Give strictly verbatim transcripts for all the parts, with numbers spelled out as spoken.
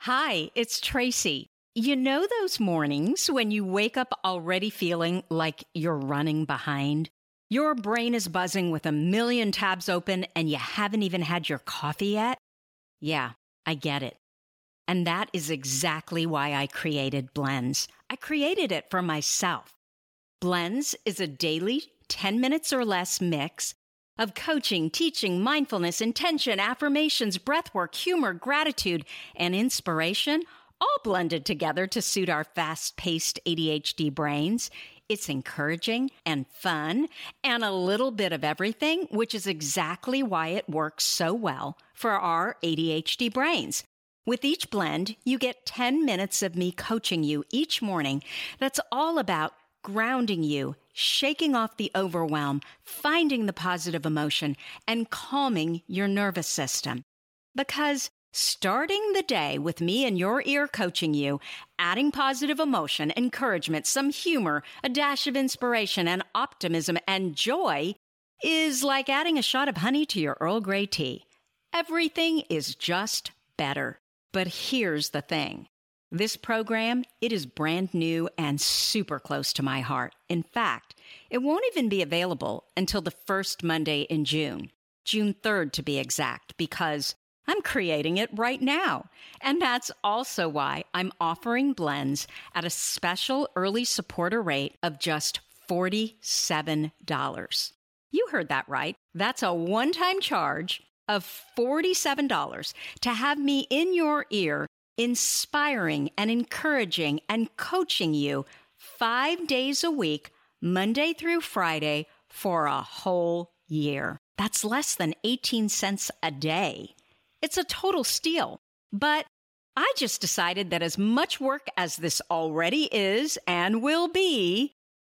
Hi, it's Tracy. You know those mornings when you wake up already feeling like you're running behind? Your brain is buzzing with a million tabs open and you haven't even had your coffee yet? Yeah, I get it. And that is exactly why I created Blends. I created it for myself. Blends is a daily ten minutes or less mix of coaching, teaching, mindfulness, intention, affirmations, breathwork, humor, gratitude, and inspiration, all blended together to suit our fast-paced A D H D brains. It's encouraging and fun and a little bit of everything, which is exactly why it works so well for our A D H D brains. With each blend, you get ten minutes of me coaching you each morning that's all about grounding you, shaking off the overwhelm, finding the positive emotion, and calming your nervous system. Because starting the day with me in your ear coaching you, adding positive emotion, encouragement, some humor, a dash of inspiration, and optimism and joy is like adding a shot of honey to your Earl Grey tea. Everything is just better. But here's the thing. This program, it is brand new and super close to my heart. In fact, it won't even be available until the first Monday in June, June third to be exact, because I'm creating it right now. And that's also why I'm offering Blends at a special early supporter rate of just forty-seven dollars. You heard that right. That's a one-time charge of forty-seven dollars to have me in your ear, inspiring and encouraging and coaching you five days a week, Monday through Friday, for a whole year. That's less than eighteen cents a day. It's a total steal. But I just decided that as much work as this already is and will be,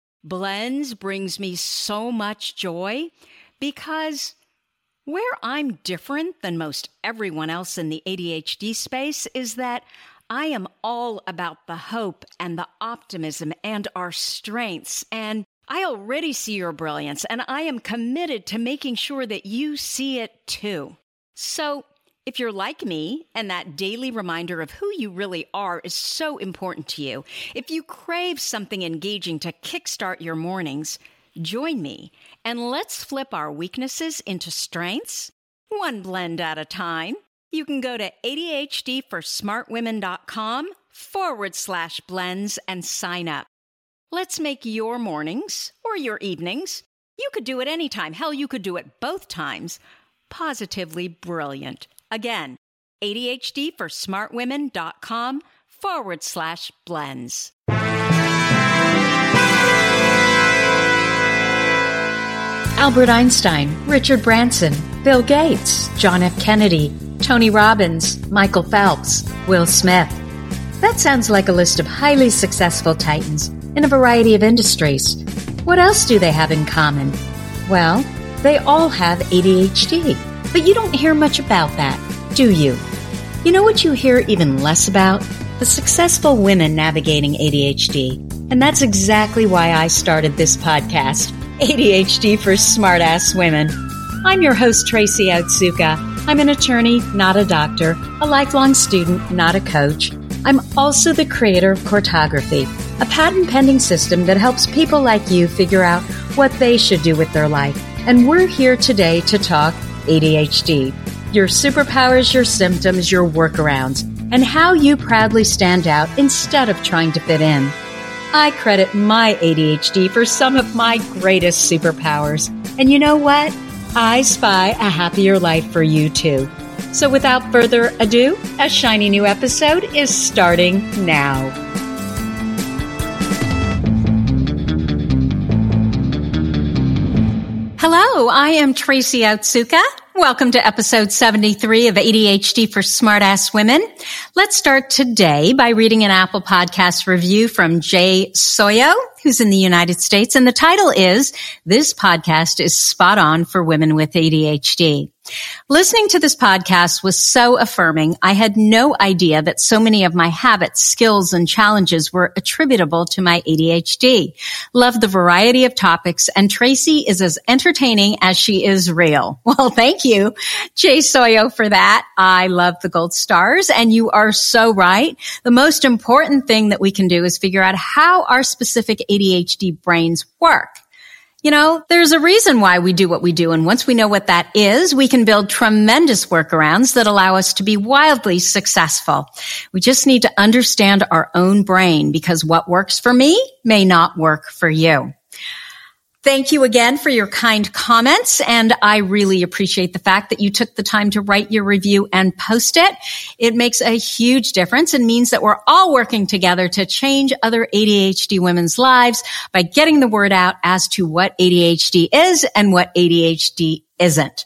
Blends brings me so much joy because where I'm different than most everyone else in the A D H D space is that I am all about the hope and the optimism and our strengths. And I already see your brilliance, and I am committed to making sure that you see it too. So if you're like me and that daily reminder of who you really are is so important to you, if you crave something engaging to kickstart your mornings, join me and let's flip our weaknesses into strengths, one blend at a time. You can go to ADHDforsmartwomen.com forward slash blends and sign up. Let's make your mornings or your evenings, you could do it anytime, hell, you could do it both times, positively brilliant. Again, ADHDforsmartwomen.com forward slash blends. Albert Einstein, Richard Branson, Bill Gates, John F. Kennedy, Tony Robbins, Michael Phelps, Will Smith. That sounds like a list of highly successful titans in a variety of industries. What else do they have in common? Well, they all have A D H D, but you don't hear much about that, do you? You know what you hear even less about? The successful women navigating A D H D. And that's exactly why I started this podcast, A D H D for Smartass Women. I'm your host, Tracy Otsuka. I'm an attorney, not a doctor, a lifelong student, not a coach. I'm also the creator of Courtography, a patent-pending system that helps people like you figure out what they should do with their life. And we're here today to talk A D H D, your superpowers, your symptoms, your workarounds, and how you proudly stand out instead of trying to fit in. I credit my A D H D for some of my greatest superpowers. And you know what? I spy a happier life for you too. So without further ado, a shiny new episode is starting now. Hello, I am Tracy Otsuka. Welcome to episode seventy-three of A D H D for Smartass Women. Let's start today by reading an Apple Podcast review from Jay Soyo, who's in the United States, and the title is, "This podcast is spot on for women with A D H D." Listening to this podcast was so affirming. I had no idea that so many of my habits, skills, and challenges were attributable to my A D H D. Love the variety of topics, and Tracy is as entertaining as she is real. Well, thank you, Jay Soyo, for that. I love the gold stars, and you are so right. The most important thing that we can do is figure out how our specific A D H D brains work. You know, there's a reason why we do what we do, and once we know what that is, we can build tremendous workarounds that allow us to be wildly successful. We just need to understand our own brain, because what works for me may not work for you. Thank you again for your kind comments, and I really appreciate the fact that you took the time to write your review and post it. It makes a huge difference and means that we're all working together to change other A D H D women's lives by getting the word out as to what A D H D is and what A D H D isn't.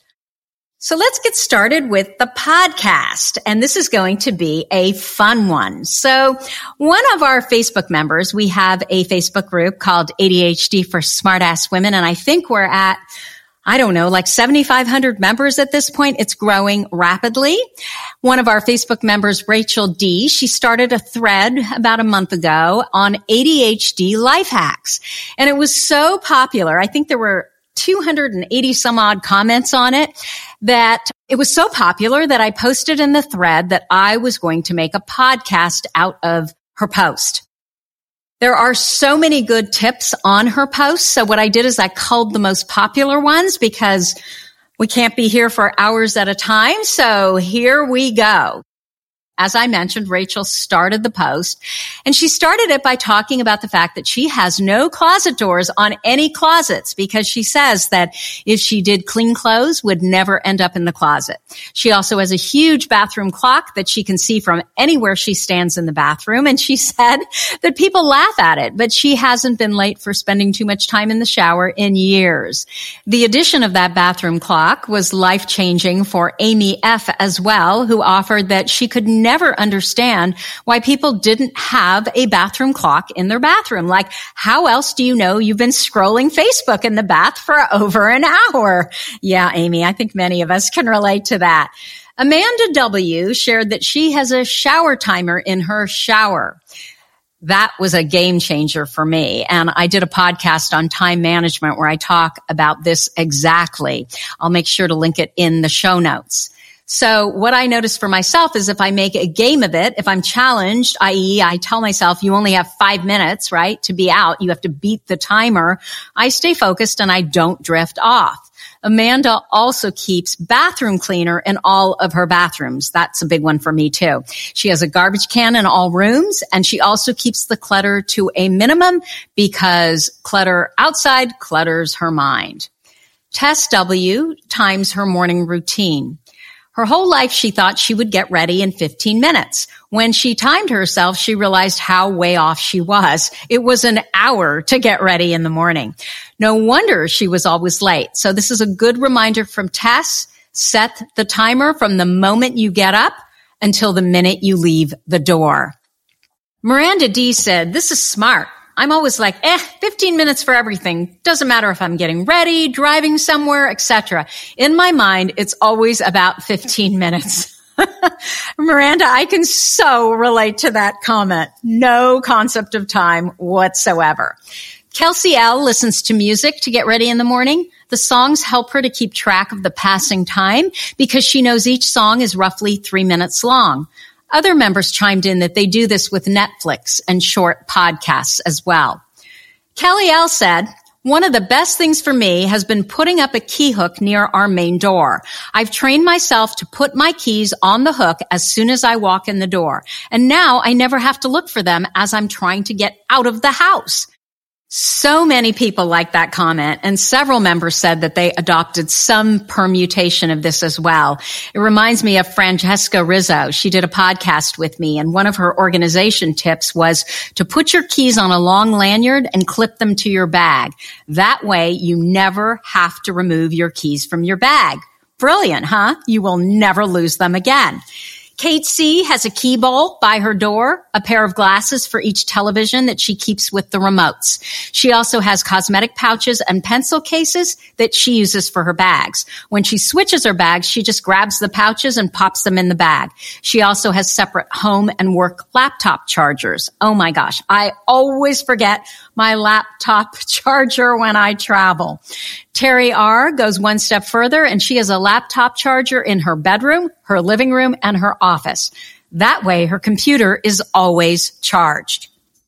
So let's get started with the podcast, and this is going to be a fun one. So one of our Facebook members, we have a Facebook group called A D H D for Smartass Women, and I think we're at, I don't know, like seventy-five hundred members at this point. It's growing rapidly. One of our Facebook members, Rachel D., she started a thread about a month ago on A D H D life hacks, and it was so popular. I think there were two hundred eighty some odd comments on it, that it was so popular that I posted in the thread that I was going to make a podcast out of her post. There are so many good tips on her post. So what I did is I culled the most popular ones, because we can't be here for hours at a time. So here we go. As I mentioned, Rachel started the post, and she started it by talking about the fact that she has no closet doors on any closets, because she says that if she did clean clothes, would never end up in the closet. She also has a huge bathroom clock that she can see from anywhere she stands in the bathroom, and she said that people laugh at it, but she hasn't been late for spending too much time in the shower in years. The addition of that bathroom clock was life-changing for Amy F. as well, who offered that she could never never understand why people didn't have a bathroom clock in their bathroom. Like, how else do you know you've been scrolling Facebook in the bath for over an hour? Yeah, Amy, I think many of us can relate to that. Amanda W. shared that she has a shower timer in her shower. That was a game changer for me. And I did a podcast on time management where I talk about this exactly. I'll make sure to link it in the show notes. So what I noticed for myself is if I make a game of it, if I'm challenged, that is I tell myself you only have five minutes, right, to be out. You have to beat the timer. I stay focused and I don't drift off. Amanda also keeps bathroom cleaner in all of her bathrooms. That's a big one for me too. She has a garbage can in all rooms, and she also keeps the clutter to a minimum, because clutter outside clutters her mind. Tess W. times her morning routine. Her whole life, she thought she would get ready in fifteen minutes. When she timed herself, she realized how way off she was. It was an hour to get ready in the morning. No wonder she was always late. So this is a good reminder from Tess. Set the timer from the moment you get up until the minute you leave the door. Miranda D. said, "This is smart. I'm always like, eh, fifteen minutes for everything. Doesn't matter if I'm getting ready, driving somewhere, et cetera. In my mind, it's always about fifteen minutes. Miranda, I can so relate to that comment. No concept of time whatsoever. Kelsey L. listens to music to get ready in the morning. The songs help her to keep track of the passing time because she knows each song is roughly three minutes long. Other members chimed in that they do this with Netflix and short podcasts as well. Kelly L. said, "One of the best things for me has been putting up a key hook near our main door. I've trained myself to put my keys on the hook as soon as I walk in the door. And now I never have to look for them as I'm trying to get out of the house." So many people liked that comment, and several members said that they adopted some permutation of this as well. It reminds me of Francesca Rizzo. She did a podcast with me, and one of her organization tips was to put your keys on a long lanyard and clip them to your bag. That way, you never have to remove your keys from your bag. Brilliant, huh? You will never lose them again. Kate C. has a key bowl by her door, a pair of glasses for each television that she keeps with the remotes. She also has cosmetic pouches and pencil cases that she uses for her bags. When she switches her bags, she just grabs the pouches and pops them in the bag. She also has separate home and work laptop chargers. Oh my gosh, I always forget my laptop charger when I travel. Terry R. goes one step further, and she has a laptop charger in her bedroom, her living room, and her office. That way, her computer is always charged.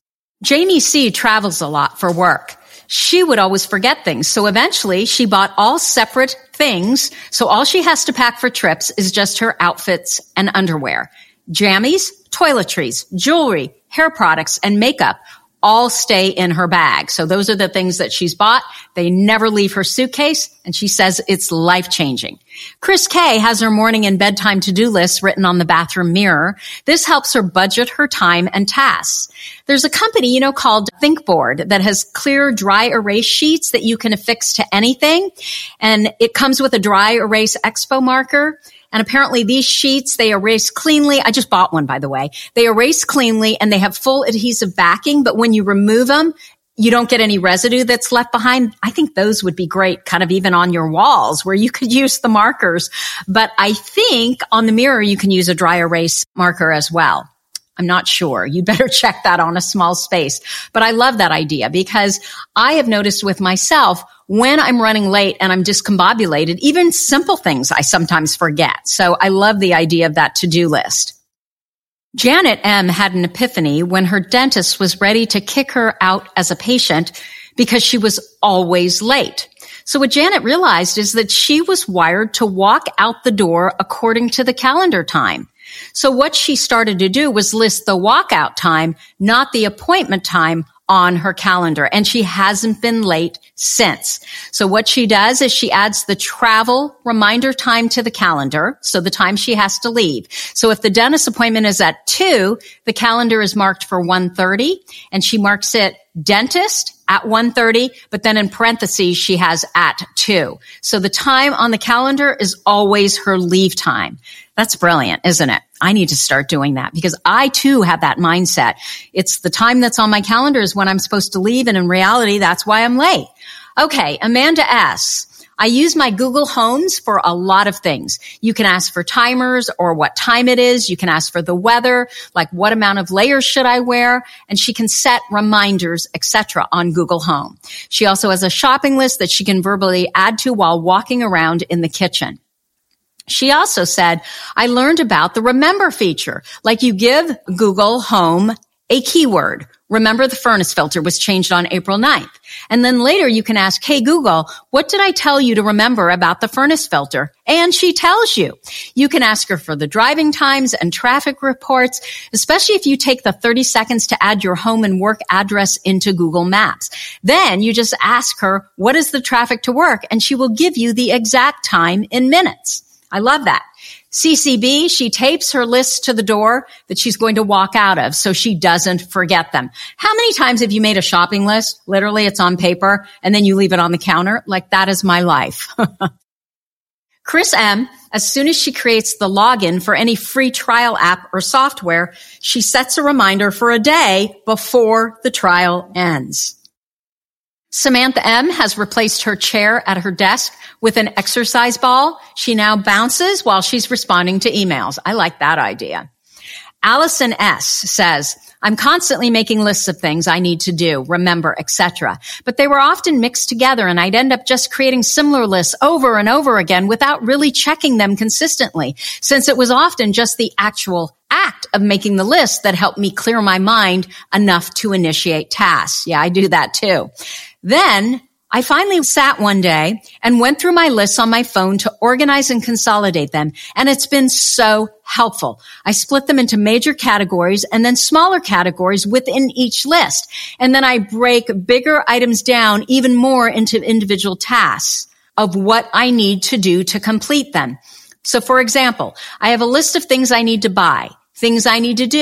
Jamie C. travels a lot for work. She would always forget things, so eventually she bought all separate things, so all she has to pack for trips is just her outfits and underwear. Jammies, toiletries, jewelry, hair products, and makeup all stay in her bag. So those are the things that she's bought. They never leave her suitcase, and she says it's life-changing. Chris K. has her morning and bedtime to-do lists written on the bathroom mirror. This helps her budget her time and tasks. There's a company, you know, called ThinkBoard that has clear dry erase sheets that you can affix to anything. And it comes with a dry erase expo marker. And apparently these sheets, they erase cleanly. I just bought one, by the way. They erase cleanly and they have full adhesive backing, but when you remove them, you don't get any residue that's left behind. I think those would be great, kind of even on your walls where you could use the markers. But I think on the mirror, you can use a dry erase marker as well. I'm not sure. You better check that on a small space. But I love that idea because I have noticed with myself, when I'm running late and I'm discombobulated, even simple things I sometimes forget. So I love the idea of that to-do list. Janet M. had an epiphany when her dentist was ready to kick her out as a patient because she was always late. So what Janet realized is that she was wired to walk out the door according to the calendar time. So what she started to do was list the walkout time, not the appointment time, on her calendar. And she hasn't been late since. So what she does is she adds the travel reminder time to the calendar. So the time she has to leave. So if the dentist appointment is at two, the calendar is marked for one thirty and she marks it dentist at one thirty, but then in parentheses, she has at two. So the time on the calendar is always her leave time. That's brilliant, isn't it? I need to start doing that because I too have that mindset. It's the time that's on my calendar is when I'm supposed to leave. And in reality, that's why I'm late. Okay. Amanda S. I use my Google Homes for a lot of things. You can ask for timers or what time it is. You can ask for the weather, like what amount of layers should I wear? And she can set reminders, et cetera on Google Home. She also has a shopping list that she can verbally add to while walking around in the kitchen. She also said, I learned about the remember feature. Like you give Google Home a keyword. Remember the furnace filter was changed on April ninth. And then later you can ask, hey, Google, what did I tell you to remember about the furnace filter? And she tells you. You can ask her for the driving times and traffic reports, especially if you take the thirty seconds to add your home and work address into Google Maps. Then you just ask her, what is the traffic to work? And she will give you the exact time in minutes. I love that. C C B, she tapes her lists to the door that she's going to walk out of so she doesn't forget them. How many times have you made a shopping list? Literally, it's on paper, and then you leave it on the counter? Like, that is my life. Chris M., as soon as she creates the login for any free trial app or software, she sets a reminder for a day before the trial ends. Samantha M. has replaced her chair at her desk with an exercise ball. She now bounces while she's responding to emails. I like that idea. Allison S. says, I'm constantly making lists of things I need to do, remember, et cetera. But they were often mixed together and I'd end up just creating similar lists over and over again without really checking them consistently, since it was often just the actual act of making the list that helped me clear my mind enough to initiate tasks. Yeah, I do that too. Then I finally sat one day and went through my lists on my phone to organize and consolidate them. And it's been so helpful. I split them into major categories and then smaller categories within each list. And then I break bigger items down even more into individual tasks of what I need to do to complete them. So for example, I have a list of things I need to buy, things I need to do,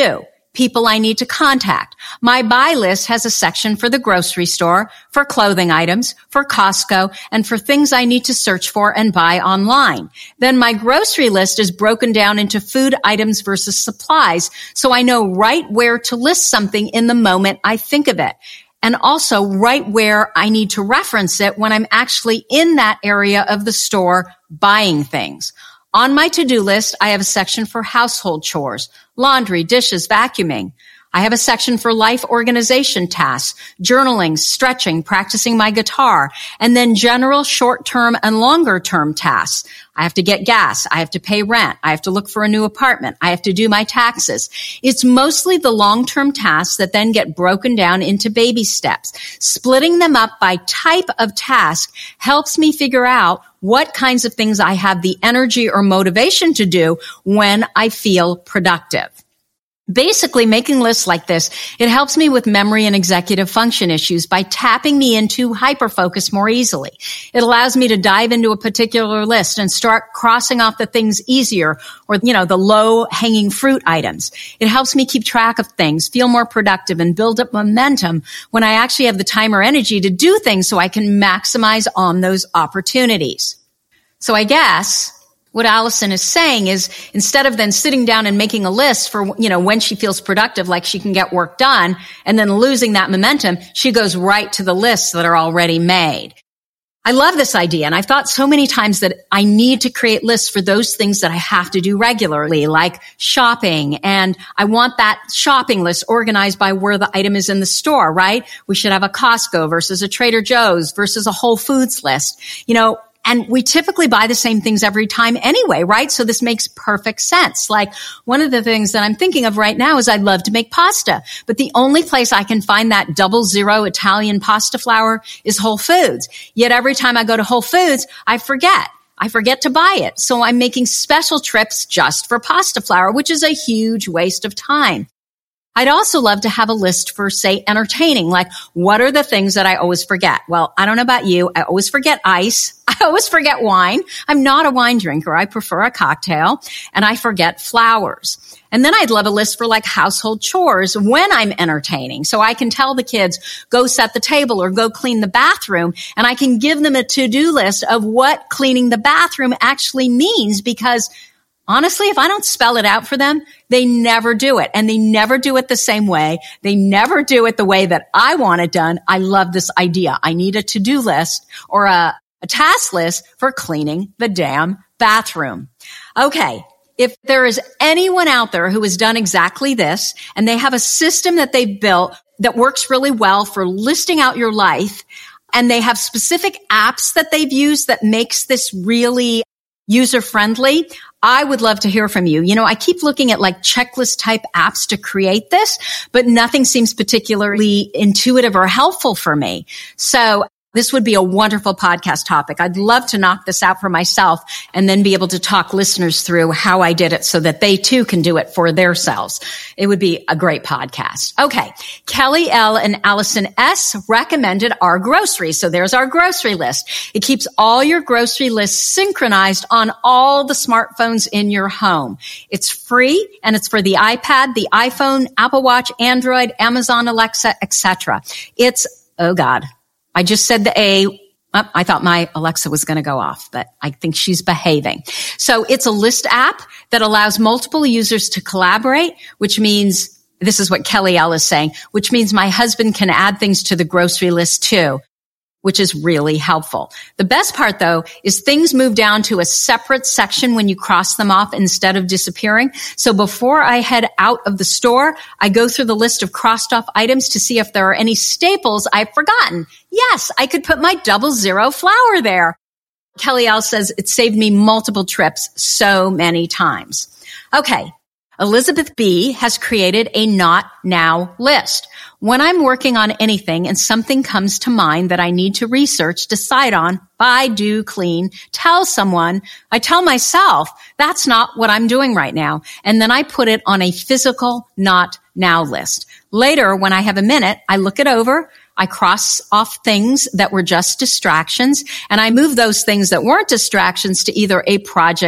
people I need to contact. My buy list has a section for the grocery store, for clothing items, for Costco, and for things I need to search for and buy online. Then my grocery list is broken down into food items versus supplies, so I know right where to list something in the moment I think of it. And also right where I need to reference it when I'm actually in that area of the store buying things. On my to-do list, I have a section for household chores, laundry, dishes, vacuuming. I have a section for life organization tasks, journaling, stretching, practicing my guitar, and then general short-term and longer-term tasks. I have to get gas. I have to pay rent. I have to look for a new apartment. I have to do my taxes. It's mostly the long-term tasks that then get broken down into baby steps. Splitting them up by type of task helps me figure out what kinds of things I have the energy or motivation to do when I feel productive. Basically, making lists like this, it helps me with memory and executive function issues by tapping me into hyperfocus more easily. It allows me to dive into a particular list and start crossing off the things easier or, you know, the low-hanging fruit items. It helps me keep track of things, feel more productive, and build up momentum when I actually have the time or energy to do things so I can maximize on those opportunities. So I guess what Allison is saying is instead of then sitting down and making a list for, you know, when she feels productive, like she can get work done, and then losing that momentum, she goes right to the lists that are already made. I love this idea, and I've thought so many times that I need to create lists for those things that I have to do regularly, like shopping, and I want that shopping list organized by where the item is in the store, right? We should have a Costco versus a Trader Joe's versus a Whole Foods list. You know, and we typically buy the same things every time anyway, right? So this makes perfect sense. Like one of the things that I'm thinking of right now is I'd love to make pasta, but the only place I can find that double zero Italian pasta flour is Whole Foods. Yet every time I go to Whole Foods, I forget. I forget to buy it. So I'm making special trips just for pasta flour, which is a huge waste of time. I'd also love to have a list for, say, entertaining, like what are the things that I always forget? Well, I don't know about you. I always forget ice. I always forget wine. I'm not a wine drinker. I prefer a cocktail, and I forget flowers. And then I'd love a list for like household chores when I'm entertaining. So I can tell the kids, go set the table or go clean the bathroom. And I can give them a to-do list of what cleaning the bathroom actually means, because honestly, if I don't spell it out for them, they never do it. And they never do it the same way. They never do it the way that I want it done. I love this idea. I need a to-do list or a, a task list for cleaning the damn bathroom. Okay. If there is anyone out there who has done exactly this and they have a system that they've built that works really well for listing out your life, and they have specific apps that they've used that makes this really user-friendly, I would love to hear from you. You know, I keep looking at like checklist type apps to create this, but nothing seems particularly intuitive or helpful for me. So this would be a wonderful podcast topic. I'd love to knock this out for myself and then be able to talk listeners through how I did it so that they too can do it for themselves. It would be a great podcast. Okay. Kelly L. and Allison S. recommended our groceries. So there's our grocery list. It keeps all your grocery lists synchronized on all the smartphones in your home. It's free and it's for the iPad, the iPhone, Apple Watch, Android, Amazon, Alexa, et cetera. It's, oh God. I just said the A. Oh, I thought my Alexa was going to go off, but I think she's behaving. So it's a list app that allows multiple users to collaborate, which means, this is what Kelly L is saying, which means my husband can add things to the grocery list too, which is really helpful. The best part though is things move down to a separate section when you cross them off instead of disappearing. So before I head out of the store, I go through the list of crossed off items to see if there are any staples I've forgotten. Yes, I could put my double zero flour there. Kelly L says it saved me multiple trips so many times. Okay. Elizabeth B. has created a not now list. When I'm working on anything and something comes to mind that I need to research, decide on, buy, do, clean, tell someone, I tell myself, that's not what I'm doing right now. And then I put it on a physical not now list. Later, when I have a minute, I look it over, I cross off things that were just distractions, and I move those things that weren't distractions to either a project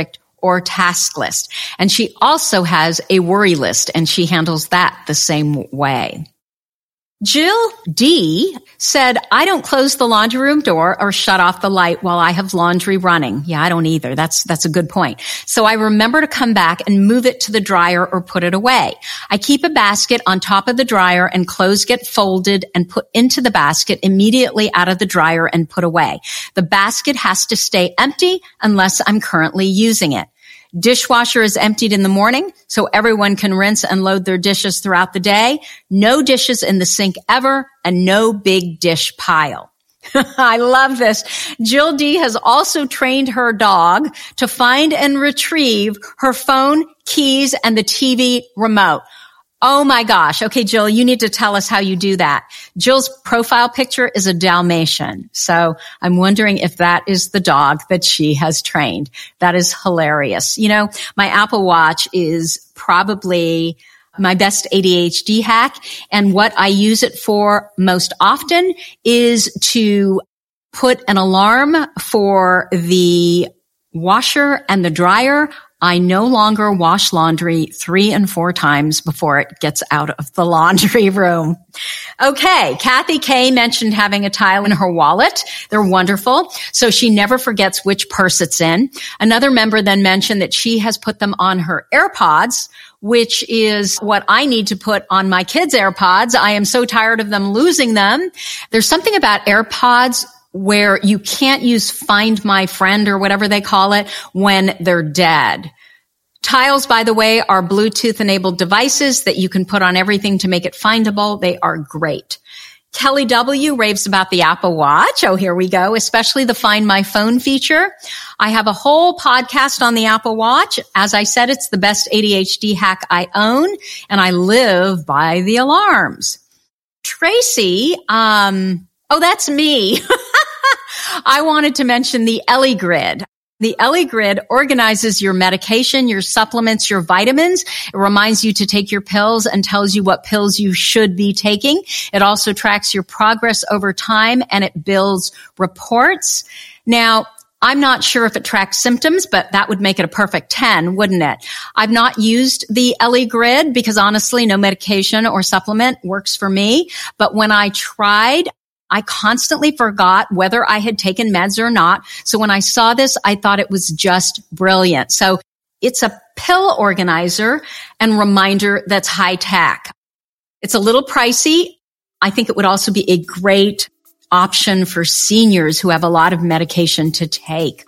or task list. And she also has a worry list, and she handles that the same way. Jill D said, I don't close the laundry room door or shut off the light while I have laundry running. Yeah, I don't either. That's, that's a good point. So I remember to come back and move it to the dryer or put it away. I keep a basket on top of the dryer and clothes get folded and put into the basket immediately out of the dryer and put away. The basket has to stay empty unless I'm currently using it. Dishwasher is emptied in the morning, so everyone can rinse and load their dishes throughout the day. No dishes in the sink ever, and no big dish pile. I love this. Jill D has also trained her dog to find and retrieve her phone, keys, and the T V remote. Oh my gosh. Okay, Jill, you need to tell us how you do that. Jill's profile picture is a Dalmatian. So I'm wondering if that is the dog that she has trained. That is hilarious. You know, my Apple Watch is probably my best A D H D hack. And what I use it for most often is to put an alarm for the washer and the dryer. I no longer wash laundry three and four times before it gets out of the laundry room. Okay. Kathy K mentioned having a tile in her wallet. They're wonderful. So she never forgets which purse it's in. Another member then mentioned that she has put them on her AirPods, which is what I need to put on my kids' AirPods. I am so tired of them losing them. There's something about AirPods where you can't use Find My Friend or whatever they call it when they're dead. Tiles, by the way, are Bluetooth-enabled devices that you can put on everything to make it findable. They are great. Kelly W. raves about the Apple Watch. Oh, here we go, especially the Find My Phone feature. I have a whole podcast on the Apple Watch. As I said, it's the best A D H D hack I own, and I live by the alarms. Tracy, um, oh, that's me. I wanted to mention the Ellie Grid. The Ellie Grid organizes your medication, your supplements, your vitamins. It reminds you to take your pills and tells you what pills you should be taking. It also tracks your progress over time, and it builds reports. Now, I'm not sure if it tracks symptoms, but that would make it a perfect ten, wouldn't it? I've not used the Ellie Grid because honestly, no medication or supplement works for me. But when I tried, I constantly forgot whether I had taken meds or not. So when I saw this, I thought it was just brilliant. So it's a pill organizer and reminder that's high tech. It's a little pricey. I think it would also be a great option for seniors who have a lot of medication to take.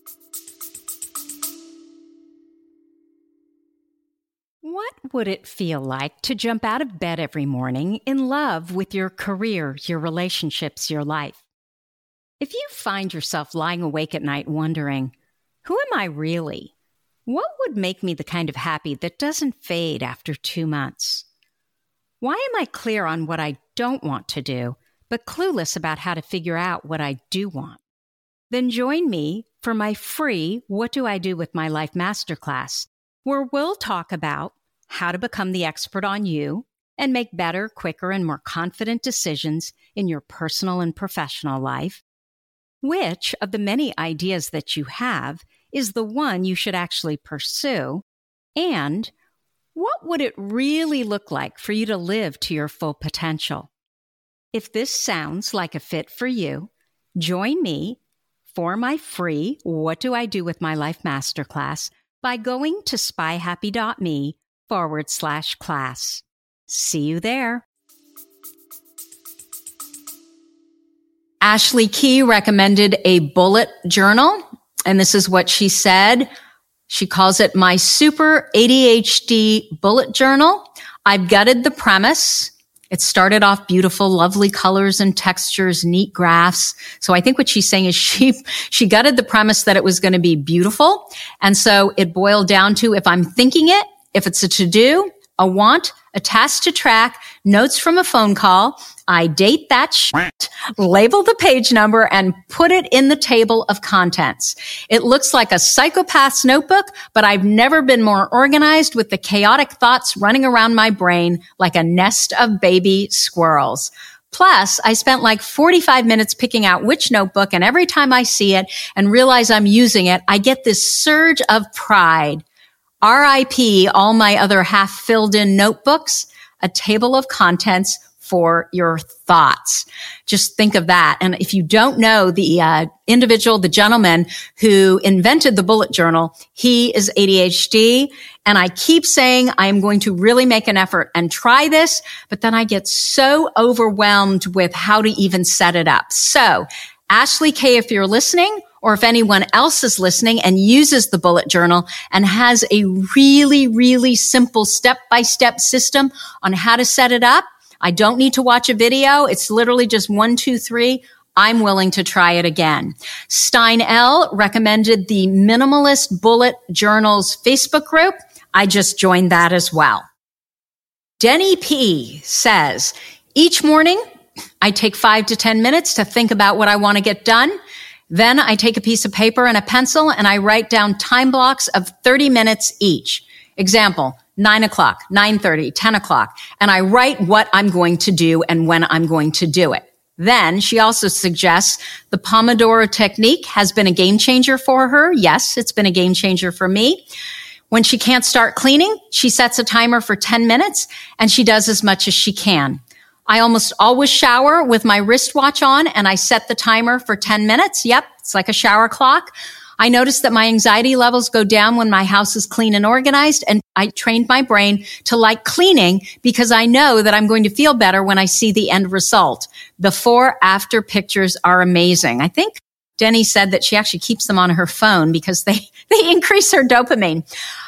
What would it feel like to jump out of bed every morning in love with your career, your relationships, your life? If you find yourself lying awake at night wondering, who am I really? What would make me the kind of happy that doesn't fade after two months? Why am I clear on what I don't want to do, but clueless about how to figure out what I do want? Then join me for my free What Do I Do with My Life Masterclass, where we'll talk about how to become the expert on you and make better, quicker, and more confident decisions in your personal and professional life. Which of the many ideas that you have is the one you should actually pursue? And what would it really look like for you to live to your full potential? If this sounds like a fit for you, join me for my free What Do I Do with My Life Masterclass by going to spyhappy.me forward slash class. See you there. Ashley Key recommended a bullet journal, and this is what she said. She calls it my super A D H D bullet journal. I've gutted the premise. It started off beautiful, lovely colors and textures, neat graphs. So I think what she's saying is she, she gutted the premise that it was going to be beautiful. And so it boiled down to, if I'm thinking it, if it's a to-do, a want, a task to track, notes from a phone call, I date that shit, label the page number, and put it in the table of contents. It looks like a psychopath's notebook, but I've never been more organized with the chaotic thoughts running around my brain like a nest of baby squirrels. Plus, I spent like forty-five minutes picking out which notebook, and every time I see it and realize I'm using it, I get this surge of pride. R I P all my other half-filled in notebooks, a table of contents for your thoughts. Just think of that. And if you don't know the uh, individual, the gentleman who invented the bullet journal, he is A D H D. And I keep saying I'm going to really make an effort and try this, but then I get so overwhelmed with how to even set it up. So, Ashley K., if you're listening, or if anyone else is listening and uses the bullet journal and has a really, really simple step-by-step system on how to set it up, I don't need to watch a video. It's literally just one, two, three. I'm willing to try it again. Stein L. recommended the Minimalist Bullet Journals Facebook group. I just joined that as well. Denny P. says, each morning I take five to ten minutes to think about what I want to get done. Then I take a piece of paper and a pencil and I write down time blocks of thirty minutes each. Example, nine o'clock, nine thirty, ten o'clock. And I write what I'm going to do and when I'm going to do it. Then she also suggests the Pomodoro technique has been a game changer for her. Yes, it's been a game changer for me. When she can't start cleaning, she sets a timer for ten minutes and she does as much as she can. I almost always shower with my wristwatch on and I set the timer for ten minutes. Yep, it's like a shower clock. I notice that my anxiety levels go down when my house is clean and organized, and I trained my brain to like cleaning because I know that I'm going to feel better when I see the end result. Before, after pictures are amazing. I think Denny said that she actually keeps them on her phone because they, they increase her dopamine.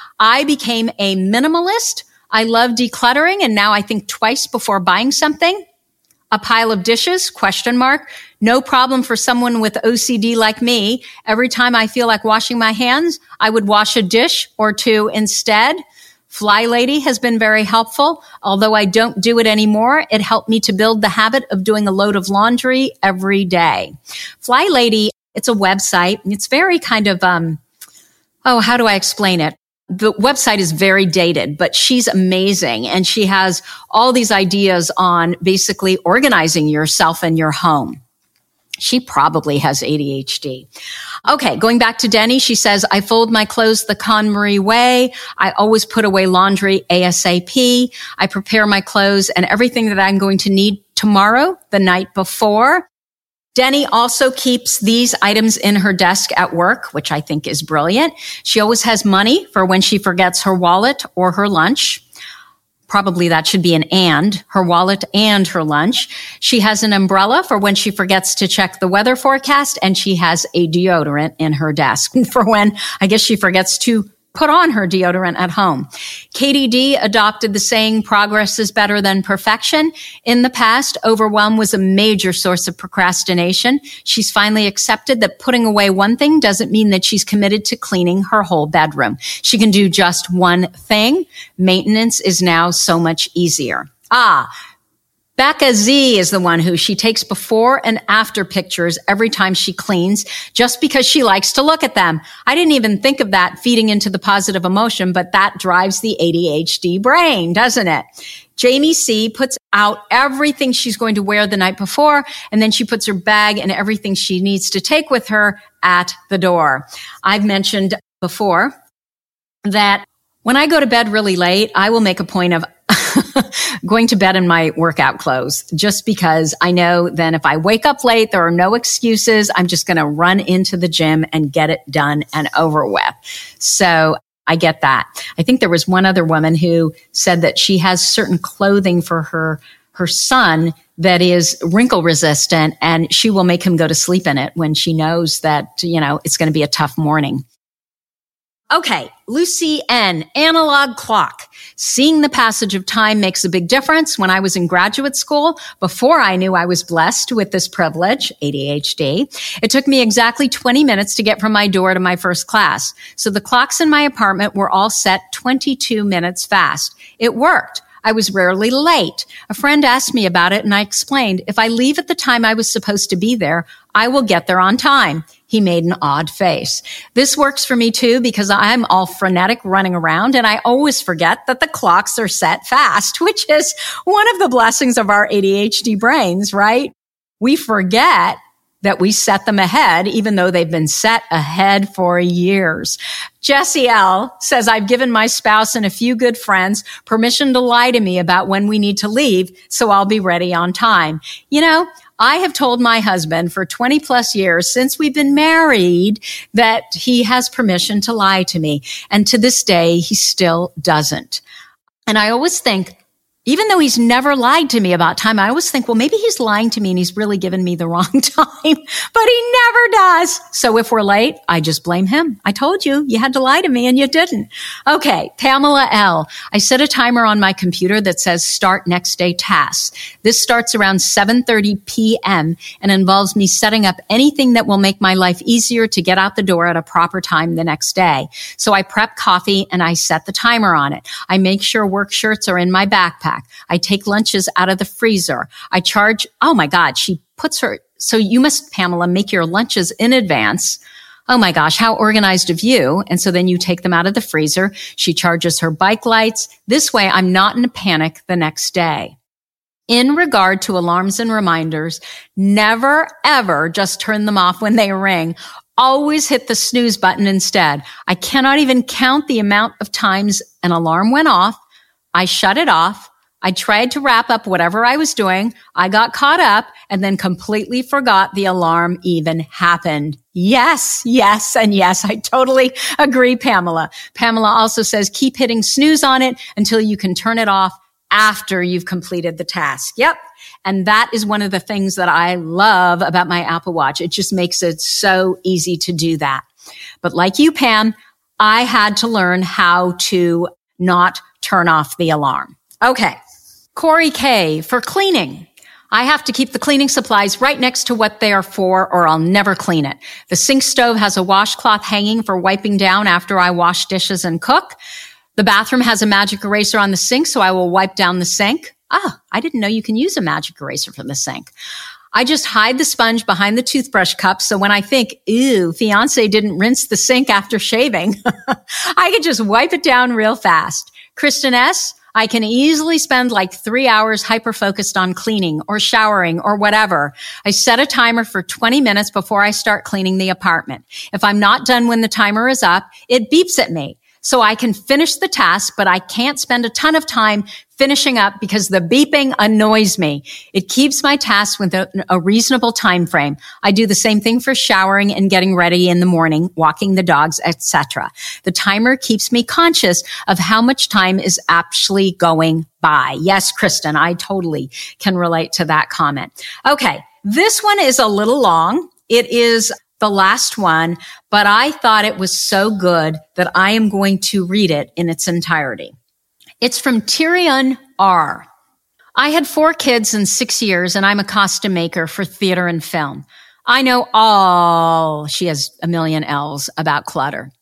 I became a minimalist. I love decluttering, and now I think twice before buying something. A pile of dishes, question mark. No problem for someone with O C D like me. Every time I feel like washing my hands, I would wash a dish or two instead. Fly Lady has been very helpful. Although I don't do it anymore, it helped me to build the habit of doing a load of laundry every day. Fly Lady, it's a website. It's very kind of, um, oh, how do I explain it? The website is very dated, but she's amazing. And she has all these ideas on basically organizing yourself and your home. She probably has A D H D. Okay, going back to Denny, she says, I fold my clothes the KonMari way. I always put away laundry ASAP. I prepare my clothes and everything that I'm going to need tomorrow, the night before. Denny also keeps these items in her desk at work, which I think is brilliant. She always has money for when she forgets her wallet or her lunch. Probably that should be an and, her wallet and her lunch. She has an umbrella for when she forgets to check the weather forecast, and she has a deodorant in her desk for when I guess she forgets to put on her deodorant at home. Katie D adopted the saying, progress is better than perfection. In the past, overwhelm was a major source of procrastination. She's finally accepted that putting away one thing doesn't mean that she's committed to cleaning her whole bedroom. She can do just one thing. Maintenance is now so much easier. Ah, Becca Z is the one who she takes before and after pictures every time she cleans just because she likes to look at them. I didn't even think of that feeding into the positive emotion, but that drives the A D H D brain, doesn't it? Jamie C puts out everything she's going to wear the night before, and then she puts her bag and everything she needs to take with her at the door. I've mentioned before that when I go to bed really late, I will make a point of going to bed in my workout clothes just because I know then if I wake up late, there are no excuses. I'm just going to run into the gym and get it done and over with. So I get that. I think there was one other woman who said that she has certain clothing for her, her son that is wrinkle resistant, and she will make him go to sleep in it when she knows that, you know, it's going to be a tough morning. Okay, Lucy N, analog clock. Seeing the passage of time makes a big difference. When I was in graduate school, before I knew I was blessed with this privilege, A D H D, it took me exactly twenty minutes to get from my door to my first class. So the clocks in my apartment were all set twenty-two minutes fast. It worked. I was rarely late. A friend asked me about it, and I explained, if I leave at the time I was supposed to be there, I will get there on time. He made an odd face. This works for me too because I'm all frenetic running around and I always forget that the clocks are set fast, which is one of the blessings of our A D H D brains, right? We forget that we set them ahead, even though they've been set ahead for years. Jessie L. says, I've given my spouse and a few good friends permission to lie to me about when we need to leave, so I'll be ready on time. You know, I have told my husband for twenty plus years since we've been married that he has permission to lie to me. And to this day, he still doesn't. And I always think, even though he's never lied to me about time, I always think, well, maybe he's lying to me and he's really given me the wrong time, but he never does. So if we're late, I just blame him. I told you, you had to lie to me and you didn't. Okay, Pamela L. I set a timer on my computer that says start next day tasks. This starts around seven thirty p.m. and involves me setting up anything that will make my life easier to get out the door at a proper time the next day. So I prep coffee and I set the timer on it. I make sure work shirts are in my backpack. I take lunches out of the freezer. I charge, oh my God, she puts her, so you must, Pamela, make your lunches in advance. Oh my gosh, how organized of you. And so then you take them out of the freezer. She charges her bike lights. This way I'm not in a panic the next day. In regard to alarms and reminders, never ever just turn them off when they ring. Always hit the snooze button instead. I cannot even count the amount of times an alarm went off. I shut it off. I tried to wrap up whatever I was doing. I got caught up and then completely forgot the alarm even happened. Yes, yes, and yes. I totally agree, Pamela. Pamela also says, keep hitting snooze on it until you can turn it off after you've completed the task. Yep. And that is one of the things that I love about my Apple Watch. It just makes it so easy to do that. But like you, Pam, I had to learn how to not turn off the alarm. Okay. Corey K. for cleaning. I have to keep the cleaning supplies right next to what they are for or I'll never clean it. The sink stove has a washcloth hanging for wiping down after I wash dishes and cook. The bathroom has a magic eraser on the sink, so I will wipe down the sink. Ah, I didn't know you can use a magic eraser from the sink. I just hide the sponge behind the toothbrush cup, so when I think, ew, fiance didn't rinse the sink after shaving, I can just wipe it down real fast. Kristen S., I can easily spend like three hours hyper-focused on cleaning or showering or whatever. I set a timer for twenty minutes before I start cleaning the apartment. If I'm not done when the timer is up, it beeps at me. So I can finish the task, but I can't spend a ton of time finishing up because the beeping annoys me. It keeps my tasks within a reasonable time frame. I do the same thing for showering and getting ready in the morning, walking the dogs, et cetera. The timer keeps me conscious of how much time is actually going by. Yes, Kristen, I totally can relate to that comment. Okay, this one is a little long. It is the last one, but I thought it was so good that I am going to read it in its entirety. It's from Tyrion R. I had four kids in six years, and I'm a costume maker for theater and film. I know all, she has a million L's, about clutter.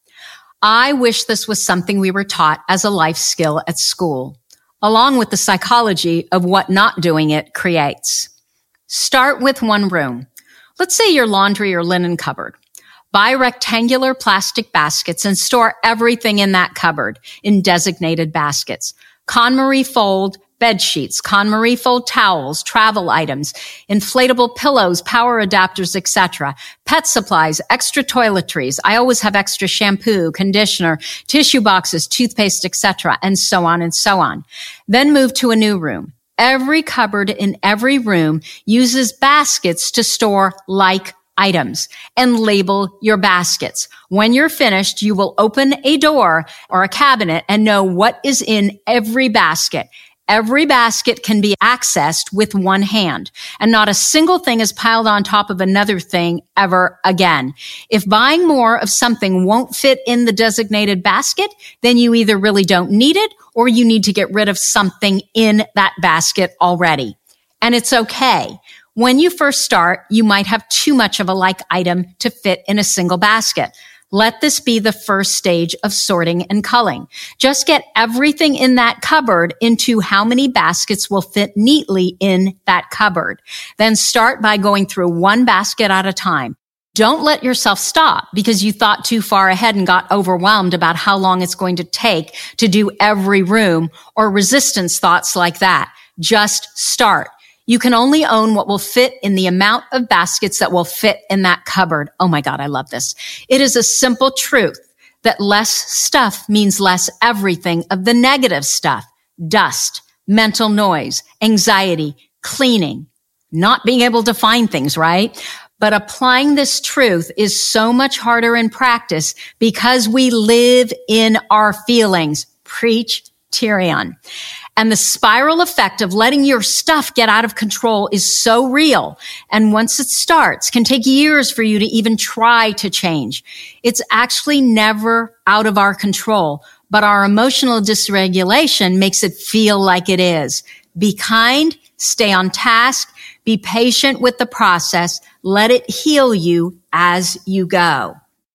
I wish this was something we were taught as a life skill at school, along with the psychology of what not doing it creates. Start with one room. Let's say your laundry or linen cupboard. Buy rectangular plastic baskets and store everything in that cupboard in designated baskets. KonMari fold bed sheets, KonMari fold towels, travel items, inflatable pillows, power adapters, et cetera. Pet supplies, extra toiletries. I always have extra shampoo, conditioner, tissue boxes, toothpaste, et cetera, and so on and so on. Then move to a new room. Every cupboard in every room uses baskets to store like items and label your baskets. When you're finished, you will open a door or a cabinet and know what is in every basket. Every basket can be accessed with one hand, and not a single thing is piled on top of another thing ever again. If buying more of something won't fit in the designated basket, then you either really don't need it or you need to get rid of something in that basket already. And it's okay. When you first start, you might have too much of a like item to fit in a single basket. Let this be the first stage of sorting and culling. Just get everything in that cupboard into how many baskets will fit neatly in that cupboard. Then start by going through one basket at a time. Don't let yourself stop because you thought too far ahead and got overwhelmed about how long it's going to take to do every room, or resistance thoughts like that. Just start. You can only own what will fit in the amount of baskets that will fit in that cupboard. Oh my God, I love this. It is a simple truth that less stuff means less everything of the negative stuff. Dust, mental noise, anxiety, cleaning, not being able to find things, right? But applying this truth is so much harder in practice because we live in our feelings. Preach, Tyrion. And the spiral effect of letting your stuff get out of control is so real. And once it starts, can take years for you to even try to change. It's actually never out of our control, but our emotional dysregulation makes it feel like it is. Be kind, stay on task, be patient with the process, let it heal you as you go.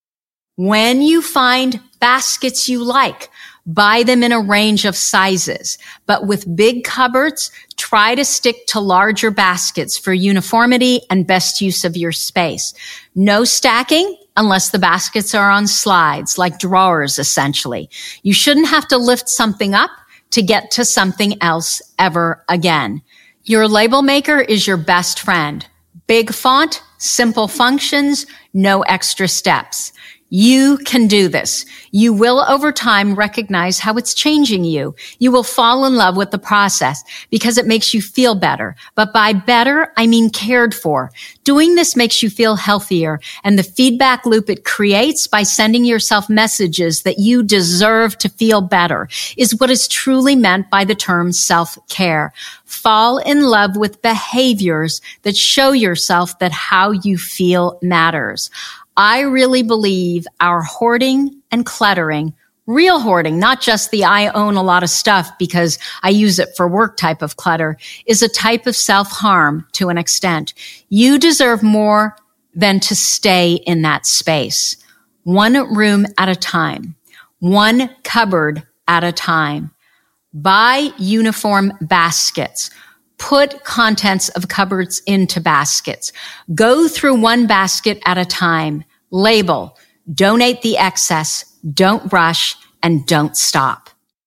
When you find baskets you like, buy them in a range of sizes. But with big cupboards, try to stick to larger baskets for uniformity and best use of your space. No stacking unless the baskets are on slides, like drawers, essentially. You shouldn't have to lift something up to get to something else ever again. Your label maker is your best friend. Big font, simple functions, no extra steps. You can do this. You will over time recognize how it's changing you. You will fall in love with the process because it makes you feel better. But by better, I mean cared for. Doing this makes you feel healthier, and the feedback loop it creates by sending yourself messages that you deserve to feel better is what is truly meant by the term self-care. Fall in love with behaviors that show yourself that how you feel matters. I really believe our hoarding and cluttering, real hoarding, not just the I own a lot of stuff because I use it for work type of clutter, is a type of self-harm to an extent. You deserve more than to stay in that space. One room at a time. One cupboard at a time. Buy uniform baskets. Put contents of cupboards into baskets. Go through one basket at a time. Label. Donate the excess. Don't rush and don't stop.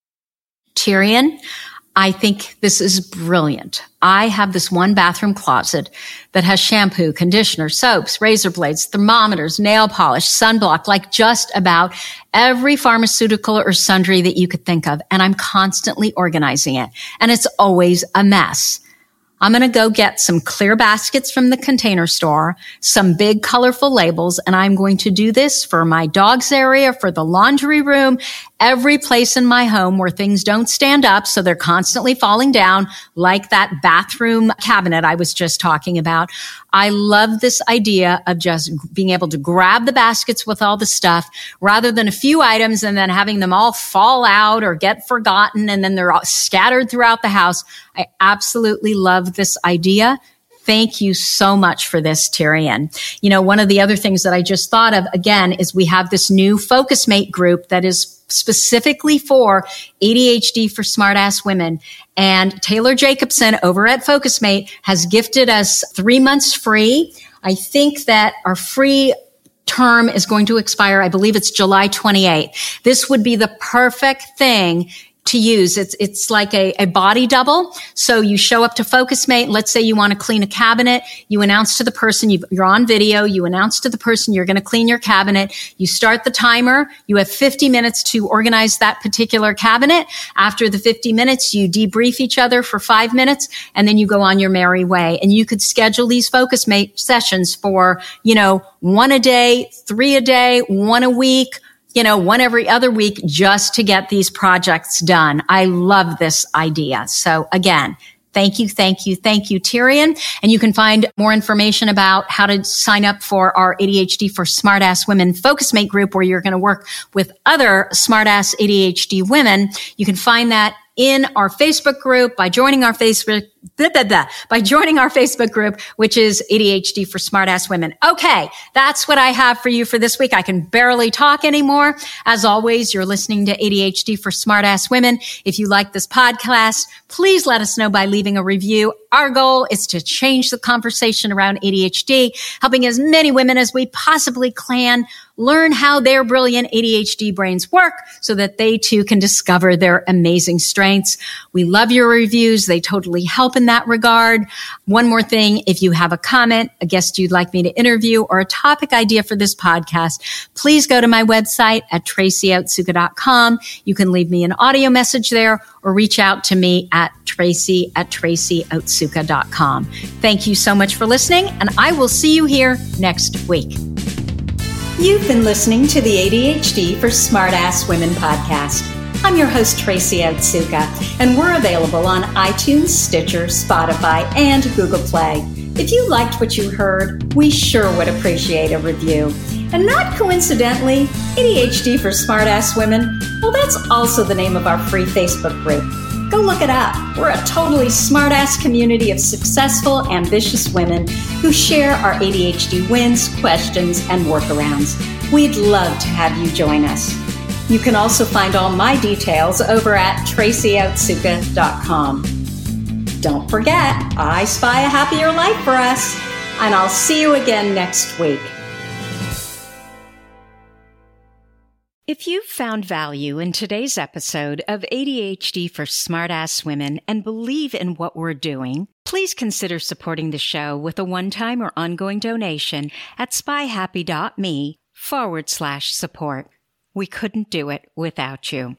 Tyrion, I think this is brilliant. I have this one bathroom closet that has shampoo, conditioner, soaps, razor blades, thermometers, nail polish, sunblock, like just about every pharmaceutical or sundry that you could think of. And I'm constantly organizing it. And it's always a mess. I'm going to go get some clear baskets from the Container Store, some big colorful labels, and I'm going to do this for my dog's area, for the laundry room, every place in my home where things don't stand up, so they're constantly falling down, like that bathroom cabinet I was just talking about. I love this idea of just being able to grab the baskets with all the stuff rather than a few items and then having them all fall out or get forgotten and then they're all scattered throughout the house. I absolutely love this idea. Thank you so much for this, Tyrion. You know, one of the other things that I just thought of, again, is we have this new FocusMate group that is specifically for A D H D for smartass women. And Taylor Jacobson over at FocusMate has gifted us three months free. I think that our free term is going to expire. I believe it's July twenty-eighth. This would be the perfect thing to use. It's, it's like a, a body double. So you show up to FocusMate. Let's say you want to clean a cabinet. You announce to the person, you, you're on video. You announce to the person you're going to clean your cabinet. You start the timer. You have fifty minutes to organize that particular cabinet. After the fifty minutes, you debrief each other for five minutes and then you go on your merry way. And you could schedule these FocusMate sessions for, you know, one a day, three a day, one a week, you know, one every other week just to get these projects done. I love this idea. So again, thank you, thank you, thank you, Tyrion. And you can find more information about how to sign up for our A D H D for Smartass Women FocusMate group, where you're going to work with other smartass A D H D women. You can find that in our Facebook group by joining our Facebook blah, blah, blah, by joining our Facebook group, which is A D H D for Smartass Women. Okay, that's what I have for you for this week. I can barely talk anymore. As always, you're listening to A D H D for Smartass Women. If you like this podcast, please let us know by leaving a review. Our goal is to change the conversation around A D H D, helping as many women as we possibly can learn how their brilliant A D H D brains work so that they too can discover their amazing strengths. We love your reviews. They totally help in that regard. One more thing, if you have a comment, a guest you'd like me to interview, or a topic idea for this podcast, please go to my website at tracy otsuka dot com. You can leave me an audio message there or reach out to me at tracy at tracy otsuka dot com. Thank you so much for listening, and I will see you here next week. You've been listening to the A D H D for Smartass Women podcast. I'm your host, Tracy Otsuka, and we're available on iTunes, Stitcher, Spotify, and Google Play. If you liked what you heard, we sure would appreciate a review. And not coincidentally, A D H D for Smartass Women, well, that's also the name of our free Facebook group. Go look it up. We're a totally smartass community of successful, ambitious women who share our A D H D wins, questions, and workarounds. We'd love to have you join us. You can also find all my details over at tracy otsuka dot com. Don't forget, I spy a happier life for us, and I'll see you again next week. If you found value in today's episode of A D H D for Smartass Women and believe in what we're doing, please consider supporting the show with a one-time or ongoing donation at spyhappy dot me forward slash support. We couldn't do it without you.